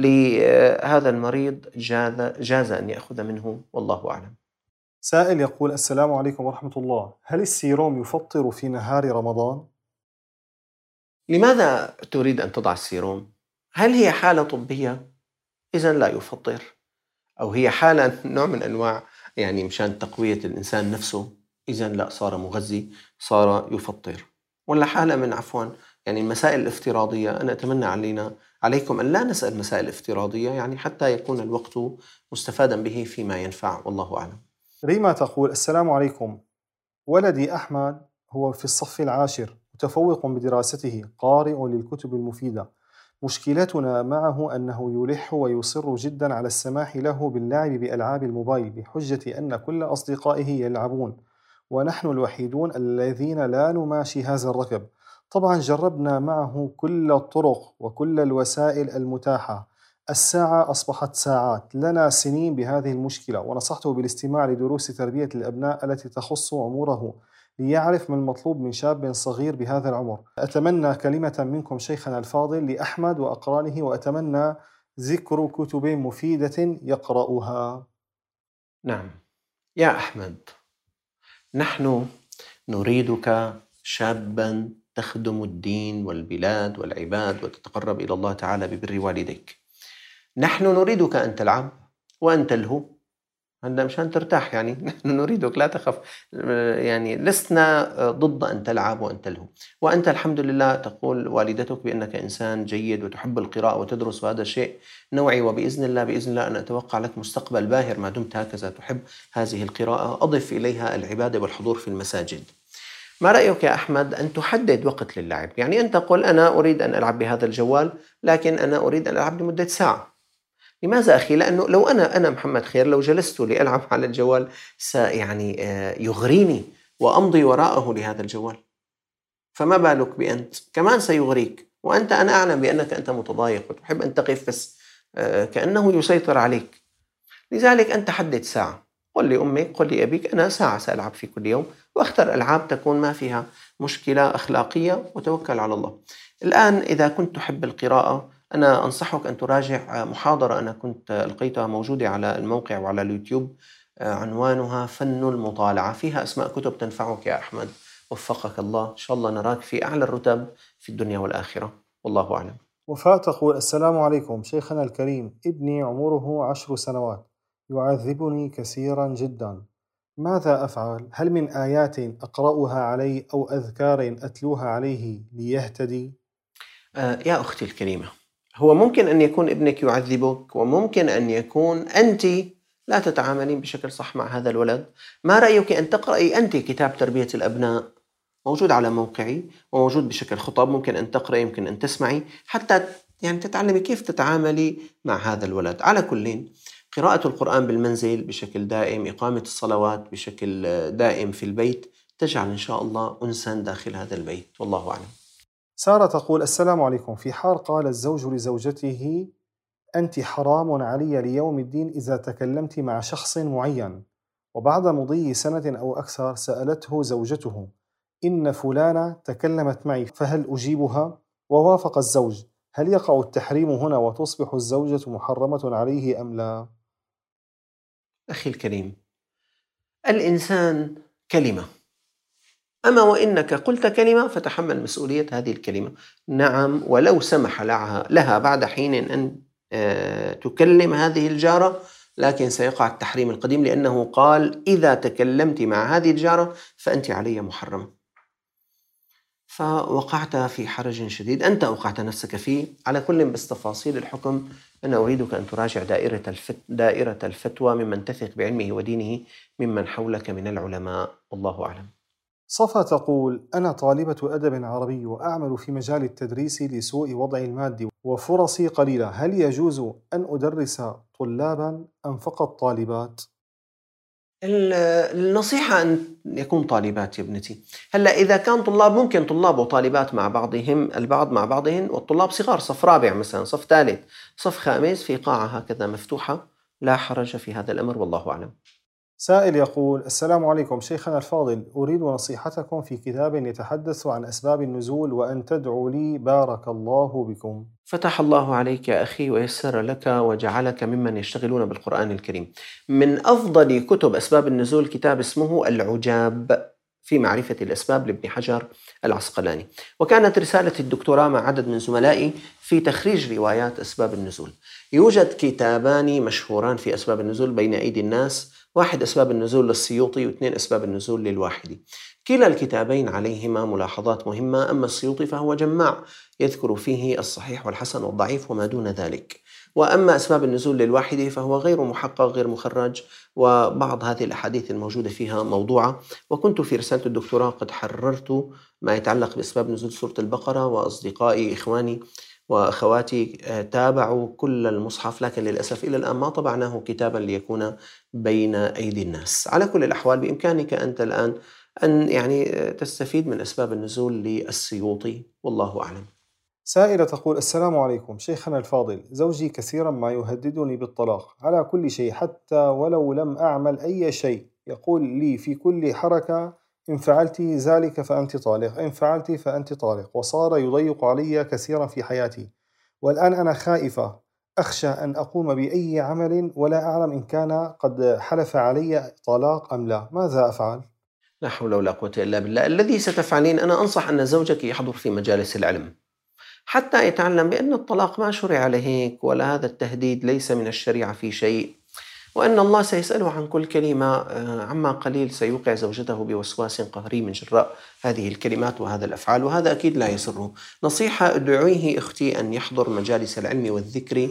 لهذا المريض جاز, جاز أن يأخذ منه، والله أعلم. سائل يقول: السلام عليكم ورحمة الله، هل السيروم يفطر في نهار رمضان؟ لماذا تريد أن تضع السيروم؟ هل هي حالة طبية؟ إذن لا يفطر. أو هي حالة نوع من أنواع يعني مشان تقوية الإنسان نفسه، إذن لا، صار مغذي، صار يفطر. ولا حالة من عفواً يعني المسائل الافتراضية، أنا أتمنى علينا عليكم أن لا نسأل مسائل افتراضية، يعني حتى يكون الوقت مستفادا به فيما ينفع، والله أعلم. ريما تقول: السلام عليكم، ولدي أحمد هو في الصف العاشر، متفوق بدراسته، قارئ للكتب المفيدة. مشكلتنا معه أنه يلح ويصر جدا على السماح له باللعب بألعاب الموبايل بحجة أن كل أصدقائه يلعبون ونحن الوحيدون الذين لا نماشي هذا الركب. طبعا جربنا معه كل الطرق وكل الوسائل المتاحة، الساعة أصبحت ساعات، لنا سنين بهذه المشكلة، ونصحته بالاستماع لدروس تربية الأبناء التي تخص عمره ليعرف ما المطلوب من شاب صغير بهذا العمر. أتمنى كلمة منكم شيخنا الفاضل لأحمد وأقرانه، وأتمنى ذكر كتب مفيدة يقرأها. نعم يا أحمد، نحن نريدك شابا تخدم الدين والبلاد والعباد وتتقرب إلى الله تعالى ببر والديك. نحن نريدك أن تلعب وأن تلهو، هذا مشان ترتاح، يعني نحن نريدك لا تخف، يعني لسنا ضد أن تلعب وأن تلهو. وأنت الحمد لله تقول والدتك بأنك إنسان جيد وتحب القراءة وتدرس، وهذا شيء نوعي، وبإذن الله بإذن الله أنا أتوقع لك مستقبل باهر ما دمت هكذا تحب هذه القراءة. أضف إليها العبادة والحضور في المساجد. ما رأيك يا أحمد أن تحدد وقت للعب؟ يعني أنت قل أنا أريد أن ألعب بهذا الجوال، لكن أنا أريد أن ألعب لمدة ساعة. لماذا أخي؟ لأنه لو أنا أنا محمد خير لو جلست لألعب على الجوال سيعني يغريني وأمضي وراءه لهذا الجوال، فما بالك بأنت كمان سيغريك، وأنت أنا أعلم بأنك أنت متضايق وتحب أن تقف بس كأنه يسيطر عليك. لذلك أنت حدد ساعة، قل لأمك قل لأبيك أنا ساعة سألعب في كل يوم، واختر ألعاب تكون ما فيها مشكلة أخلاقية وتوكل على الله. الآن إذا كنت تحب القراءة أنا أنصحك أن تراجع محاضرة أنا كنت ألقيتها موجودة على الموقع وعلى اليوتيوب، عنوانها فن المطالعة، فيها أسماء كتب تنفعك يا أحمد. وفقك الله، إن شاء الله نراك في أعلى الرتب في الدنيا والآخرة، والله أعلم. وفاء تقول السلام عليكم شيخنا الكريم، ابني عمره عشر سنوات يعذبني كثيرا جدا، ماذا أفعل؟ هل من آيات أقرأها عليه أو أذكار أتلوها عليه ليهتدي؟ آه، يا أختي الكريمة، هو ممكن أن يكون ابنك يعذبك، وممكن أن يكون أنت لا تتعاملين بشكل صح مع هذا الولد. ما رأيك أن تقرأي أنت كتاب تربية الأبناء؟ موجود على موقعي وموجود بشكل خطاب، ممكن أن تقرأي، يمكن أن تسمعي، حتى يعني تتعلمي كيف تتعاملي مع هذا الولد. على كل، قراءة القرآن بالمنزل بشكل دائم، إقامة الصلوات بشكل دائم في البيت، تجعل إن شاء الله أنسا داخل هذا البيت، والله أعلم. سارة تقول السلام عليكم، في حال قال الزوج لزوجته أنت حرام علي ليوم الدين إذا تكلمت مع شخص معين، وبعد مضي سنة أو أكثر سألته زوجته إن فلانة تكلمت معي فهل أجيبها؟ ووافق الزوج، هل يقع التحريم هنا وتصبح الزوجة محرمة عليه أم لا؟ أخي الكريم، الإنسان كلمة، أما وإنك قلت كلمة فتحمل مسؤولية هذه الكلمة. نعم، ولو سمح لها, لها بعد حين أن آه، تكلم هذه الجارة، لكن سيقع التحريم القديم، لأنه قال إذا تكلمت مع هذه الجارة فأنت علي محرمة. فوقعت في حرج شديد، أنت أوقعت نفسك فيه. على كل، بس تفاصيل الحكم أنا أريدك أن تراجع دائرة, الفت... دائرة الفتوى ممن تثق بعلمه ودينه ممن حولك من العلماء، والله أعلم. صفا تقول أنا طالبة أدب عربي وأعمل في مجال التدريس لسوء وضعي المادي وفرصي قليلة، هل يجوز أن أدرس طلابا أم فقط طالبات؟ ال- النصيحة أن يكون طالبات يا ابنتي. هلا إذا كان طلاب، ممكن طلاب وطالبات مع بعضهم البعض مع بعضهن، والطلاب صغار، صف رابع مثلا، صف ثالث، صف خامس، في قاعة هكذا مفتوحة، لا حرج في هذا الأمر، والله أعلم. سائل يقول السلام عليكم شيخنا الفاضل، أريد نصيحتكم في كتاب يتحدث عن أسباب النزول وأن تدعوا لي بارك الله بكم. فتح الله عليك يا أخي ويسر لك وجعلك ممن يشتغلون بالقرآن الكريم. من أفضل كتب أسباب النزول كتاب اسمه العجاب في معرفة الأسباب لابن حجر العسقلاني، وكانت رسالة الدكتوراه مع عدد من زملائي في تخريج روايات أسباب النزول. يوجد كتابان مشهوران في أسباب النزول بين أيدي الناس، واحد أسباب النزول للسيوطي، واثنين أسباب النزول للواحدي. كلا الكتابين عليهما ملاحظات مهمة، أما السيوطي فهو جماع يذكر فيه الصحيح والحسن والضعيف وما دون ذلك، وأما أسباب النزول للواحدة فهو غير محقق، غير مخرج، وبعض هذه الأحاديث الموجودة فيها موضوعة. وكنت في رسالة الدكتوراه قد حررت ما يتعلق بأسباب نزول سورة البقرة، وأصدقائي إخواني وأخواتي تابعوا كل المصحف، لكن للأسف إلى الآن ما طبعناه كتابا ليكون بين أيدي الناس. على كل الأحوال بإمكانك أنت الآن أن يعني تستفيد من أسباب النزول للسيوطي، والله أعلم. سائلة تقول السلام عليكم شيخنا الفاضل، زوجي كثيرا ما يهددني بالطلاق على كل شيء حتى ولو لم أعمل أي شيء، يقول لي في كل حركة إن فعلت ذلك فأنت طالق، إن فعلت فأنت طالق، وصار يضيق علي كثيرا في حياتي، والآن أنا خائفة، أخشى أن أقوم بأي عمل ولا أعلم إن كان قد حلف علي طلاق أم لا، ماذا أفعل؟ لا حول ولا قوة إلا بالله. الذي ستفعلين، أنا أنصح أن زوجك يحضر في مجالس العلم حتى يتعلم بأن الطلاق ما شرع لهيك، ولا هذا التهديد ليس من الشريعة في شيء، وأن الله سيسأله عن كل كلمة. عما قليل سيوقع زوجته بوسواس قهري من جراء هذه الكلمات وهذا الأفعال، وهذا أكيد لا يسره. نصيحة، ادعويه أختي أن يحضر مجالس العلم والذكر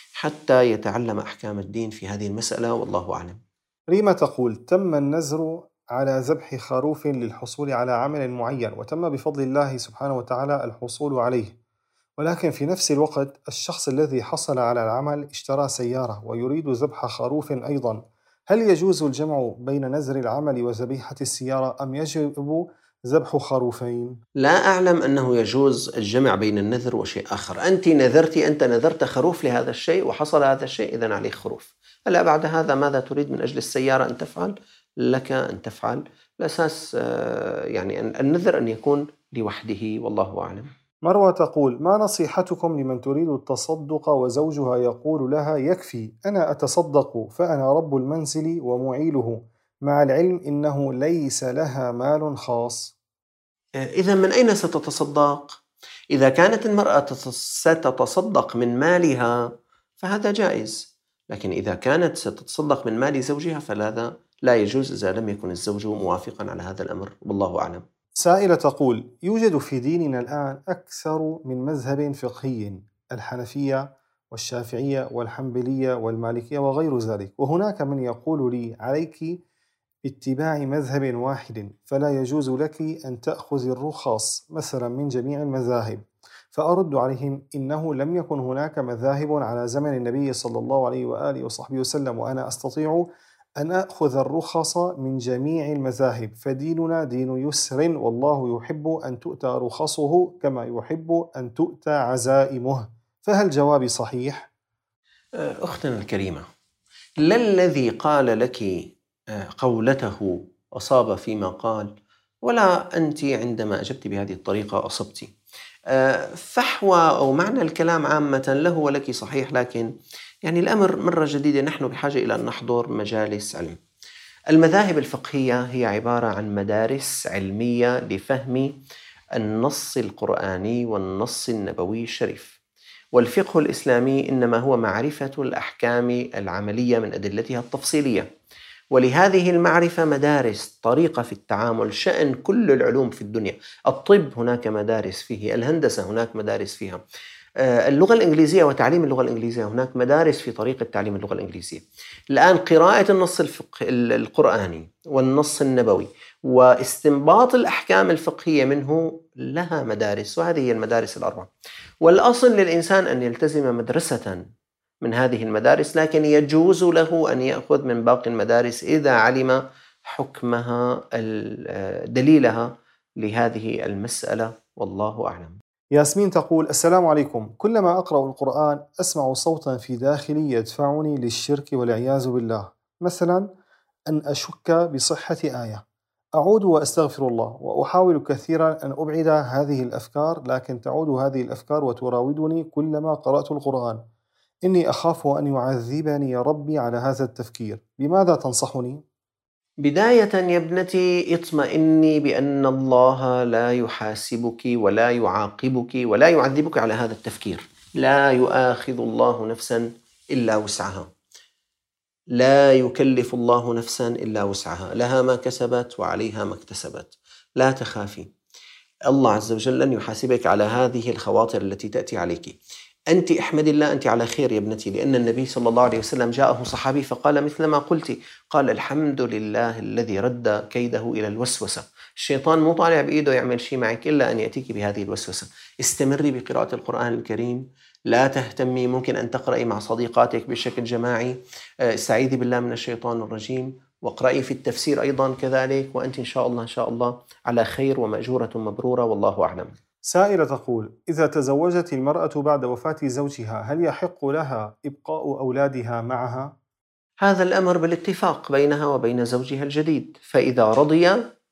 حتى يتعلم أحكام الدين في هذه المسألة، والله أعلم. ريما تقول تم النذر على ذبح خروف للحصول على عمل معين، وتم بفضل الله سبحانه وتعالى الحصول عليه، ولكن في نفس الوقت الشخص الذي حصل على العمل اشترى سيارة ويريد ذبح خروف أيضا، هل يجوز الجمع بين نذر العمل وذبيحة السيارة أم يجب ذبح خروفين؟ لا أعلم أنه يجوز الجمع بين النذر وشيء آخر. أنت نذرتي، أنت نذرت خروف لهذا الشيء وحصل هذا الشيء، إذن عليه خروف. هلا بعد هذا ماذا تريد من أجل السيارة أن تفعل؟ لك أن تفعل. الأساس يعني النذر أن يكون لوحده، والله أعلم. مروة تقول ما نصيحتكم لمن تريد التصدق وزوجها يقول لها يكفي أنا أتصدق فأنا رب المنزل ومعيله، مع العلم إنه ليس لها مال خاص؟ إذا من أين ستتصدق؟ إذا كانت المرأة ستتصدق من مالها فهذا جائز، لكن إذا كانت ستتصدق من مال زوجها فهذا لا يجوز إذا لم يكن الزوج موافقا على هذا الأمر، والله أعلم. سائلة تقول: يوجد في ديننا الآن أكثر من مذهب فقهي، الحنفية والشافعية والحنبلية والمالكية وغير ذلك، وهناك من يقول لي عليك باتباع مذهب واحد، فلا يجوز لك أن تأخذي الرخص مثلا من جميع المذاهب. فأرد عليهم: إنه لم يكن هناك مذاهب على زمن النبي صلى الله عليه وآله وصحبه وسلم، وأنا أستطيع أن أخذ الرخص من جميع المذاهب، فديننا دين يسر، والله يحب أن تؤتى رخصه كما يحب أن تؤتى عزائمه. فهل جوابي صحيح؟ أختنا الكريمة، لا الذي قال لك قولته أصاب فيما قال، ولا أنت عندما أجبت بهذه الطريقة أصبت. فحوى أو معنى الكلام عامة له ولك صحيح، لكن يعني الأمر مرة جديدة نحن بحاجة إلى أن نحضر مجالس علم. المذاهب الفقهية هي عبارة عن مدارس علمية لفهم النص القرآني والنص النبوي الشريف، والفقه الإسلامي إنما هو معرفة الأحكام العملية من أدلتها التفصيلية، ولهذه المعرفة مدارس، طريقة في التعامل، شأن كل العلوم في الدنيا. الطب هناك مدارس فيه، الهندسة هناك مدارس فيها، اللغة الإنجليزية وتعليم اللغة الإنجليزية هناك مدارس في طريقة تعليم اللغة الإنجليزية. الآن قراءة النص الفقه القرآني والنص النبوي واستنباط الأحكام الفقهية منه لها مدارس، وهذه هي المدارس الأربعة. والأصل للإنسان أن يلتزم مدرسة من هذه المدارس، لكن يجوز له أن يأخذ من باقي المدارس إذا علم حكمها دليلها لهذه المسألة، والله أعلم. ياسمين تقول: السلام عليكم، كلما أقرأ القرآن أسمع صوتا في داخلي يدفعني للشرك والعياذ بالله، مثلا أن أشك بصحة آية، أعود وأستغفر الله، وأحاول كثيرا أن أبعد هذه الأفكار، لكن تعود هذه الأفكار وتراودني كلما قرأت القرآن. إني أخاف أن يعذبني ربي على هذا التفكير، بماذا تنصحني؟ بداية يا ابنتي اطمئني بأن الله لا يحاسبك ولا يعاقبك ولا يعذبك على هذا التفكير. لا يؤاخذ الله نفسا إلا وسعها، لا يكلف الله نفسا إلا وسعها، لها ما كسبت وعليها ما اكتسبت. لا تخافي، الله عز وجل لن يحاسبك على هذه الخواطر التي تأتي عليك. أنت احمد الله، أنت على خير يا ابنتي، لأن النبي صلى الله عليه وسلم جاءه صحابي فقال مثل ما قلت، قال: الحمد لله الذي رد كيده إلى الوسوسة. الشيطان مو طالع بإيده يعمل شيء معك إلا أن يأتيك بهذه الوسوسة. استمري بقراءة القرآن الكريم، لا تهتمي، ممكن أن تقرأي مع صديقاتك بشكل جماعي، استعيذي بالله من الشيطان الرجيم، واقرأي في التفسير أيضا كذلك، وأنت إن شاء الله إن شاء الله على خير ومأجورة مبرورة، والله أعلم. سائلة تقول: إذا تزوجت المرأة بعد وفاة زوجها هل يحق لها إبقاء أولادها معها؟ هذا الأمر بالاتفاق بينها وبين زوجها الجديد، فإذا رضي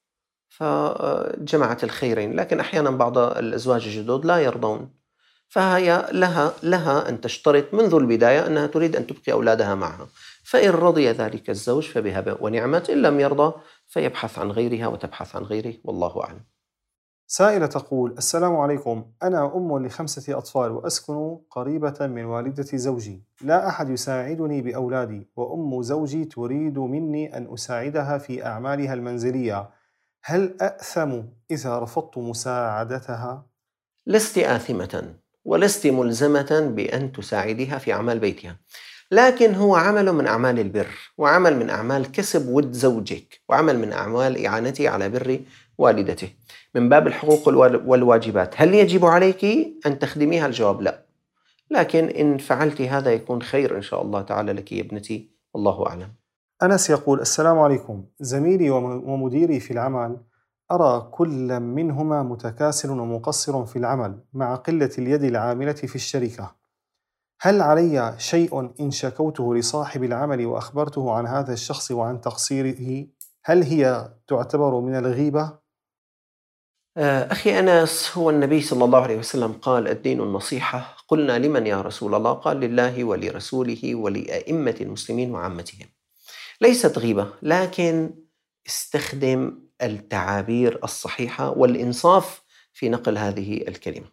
فجمعت الخيرين، لكن أحيانا بعض الأزواج الجدد لا يرضون، فهي لها, لها أن تشترط منذ البداية أنها تريد أن تبقي أولادها معها، فإن رضي ذلك الزوج فبها ونعمت، إن لم يرضى فيبحث عن غيرها وتبحث عن غيره، والله أعلم. سائلة تقول: السلام عليكم، أنا أم لخمسة أطفال وأسكن قريبة من والدة زوجي، لا أحد يساعدني بأولادي، وأم زوجي تريد مني أن أساعدها في أعمالها المنزلية، هل أأثم إذا رفضت مساعدتها؟ لست آثمة ولست ملزمة بأن تساعدها في أعمال بيتها، لكن هو عمل من أعمال البر، وعمل من أعمال كسب ود زوجك، وعمل من أعمال إعانته على بر والدته، من باب الحقوق والواجبات. هل يجب عليك أن تخدميها؟ الجواب لا، لكن إن فعلت هذا يكون خير إن شاء الله تعالى لك يا ابنتي، والله أعلم. أنس يقول: السلام عليكم، زميلي ومديري في العمل أرى كل منهما متكاسل ومقصر في العمل مع قلة اليد العاملة في الشركة، هل علي شيء إن شكوته لصاحب العمل وأخبرته عن هذا الشخص وعن تقصيره؟ هل هي تعتبر من الغيبة؟ أخي أنس، هو النبي صلى الله عليه وسلم قال: الدين النصيحة. قلنا: لمن يا رسول الله؟ قال: لله ولرسوله ولأئمة المسلمين وعامتهم. ليست غيبة، لكن استخدم التعابير الصحيحة والإنصاف في نقل هذه الكلمة.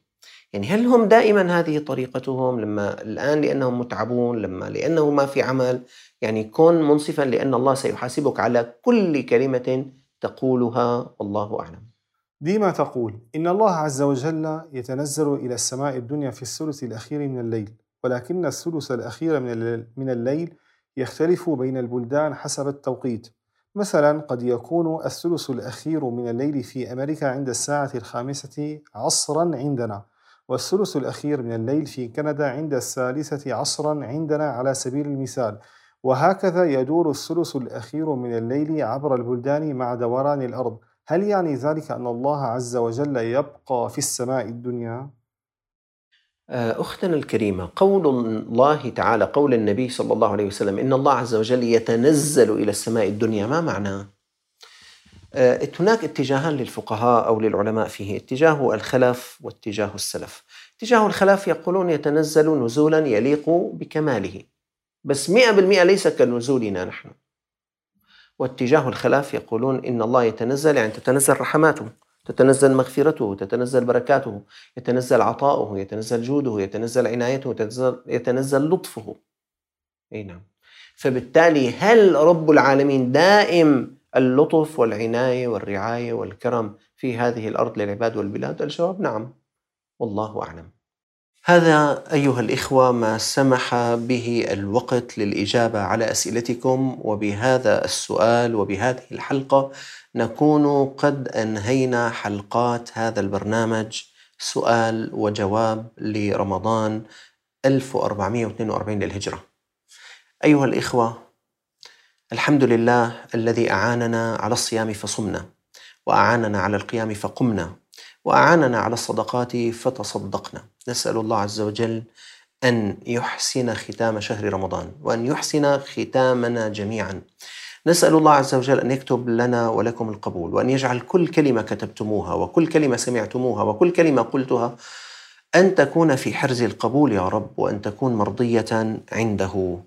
يعني هل هم دائما هذه طريقتهم لما الآن لأنهم متعبون، لما لأنه ما في عمل؟ يعني كن منصفا لأن الله سيحاسبك على كل كلمة تقولها، والله أعلم. ديما تقول إن الله عز وجل يتنزل إلى السماء الدنيا في الثلث الأخير من الليل، ولكن الثلث الأخير من الليل من الليل يختلف بين البلدان حسب التوقيت. مثلا قد يكون الثلث الأخير من الليل في أمريكا عند الساعة الخامسة عصرا عندنا، والثلث الأخير من الليل في كندا عند الثالثة عصرا عندنا على سبيل المثال. وهكذا يدور الثلث الأخير من الليل عبر البلدان مع دوران الأرض. هل يعني ذلك أن الله عز وجل يبقى في السماء الدنيا؟ أختنا الكريمة، قول الله تعالى، قول النبي صلى الله عليه وسلم إن الله عز وجل يتنزل إلى السماء الدنيا، ما معناه؟ هناك اتجاهان للفقهاء أو للعلماء فيه، اتجاه الخلف واتجاه السلف. اتجاه الخلف يقولون يتنزل نزولا يليق بكماله، بس مئة بالمئة ليس كنزولنا نحن. واتجاه الخلف يقولون إن الله يتنزل يعني تتنزل رحماته، تتنزل مغفرته، تتنزل بركاته، يتنزل عطاؤه، يتنزل جوده، يتنزل عنايته، يتنزل, يتنزل لطفه. أي نعم. فبالتالي هل رب العالمين دائم اللطف والعناية والرعاية والكرم في هذه الأرض للعباد والبلاد؟ الجواب نعم، والله أعلم. هذا أيها الإخوة ما سمح به الوقت للإجابة على أسئلتكم، وبهذا السؤال وبهذه الحلقة نكون قد أنهينا حلقات هذا البرنامج سؤال وجواب لرمضان ألف وأربعمائة واثنين وأربعين للهجرة. أيها الإخوة، الحمد لله الذي أعاننا على الصيام فصمنا، وأعاننا على القيام فقمنا، وأعاننا على الصدقات فتصدقنا. نسأل الله عز وجل أن يحسن ختام شهر رمضان، وأن يحسن ختامنا جميعا. نسأل الله عز وجل أن يكتب لنا ولكم القبول، وأن يجعل كل كلمة كتبتموها وكل كلمة سمعتموها وكل كلمة قلتها أن تكون في حرز القبول يا رب، وأن تكون مرضية عنده.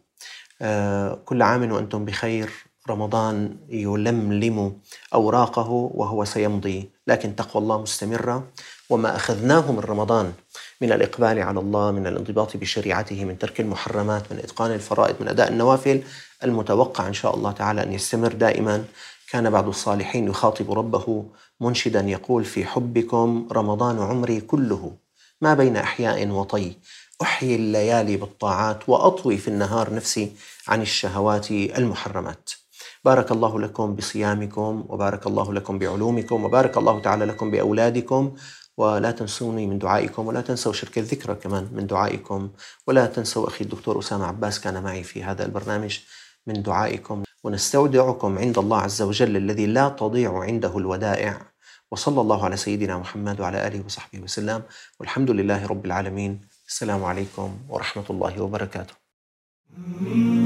آه كل عام وأنتم بخير. رمضان يلملم أوراقه وهو سيمضي، لكن تقوى الله مستمرة، وما أخذناه من رمضان من الإقبال على الله، من الانضباط بشريعته، من ترك المحرمات، من إتقان الفرائض، من أداء النوافل، المتوقع إن شاء الله تعالى أن يستمر دائما. كان بعض الصالحين يخاطب ربه منشدا يقول في حبكم رمضان عمري كله، ما بين أحياء وطي، أحيي الليالي بالطاعات وأطوي في النهار نفسي عن الشهوات المحرمات. بارك الله لكم بصيامكم، وبارك الله لكم بعلومكم، وبارك الله تعالى لكم بأولادكم، ولا تنسوني من دعائكم، ولا تنسوا شرك الذكرى كمان من دعائكم، ولا تنسوا أخي الدكتور أسامة عباس كان معي في هذا البرنامج من دعائكم. ونستودعكم عند الله عز وجل الذي لا تضيع عنده الودائع. وصلى الله على سيدنا محمد وعلى آله وصحبه وسلم، والحمد لله رب العالمين. السلام عليكم ورحمة الله وبركاته.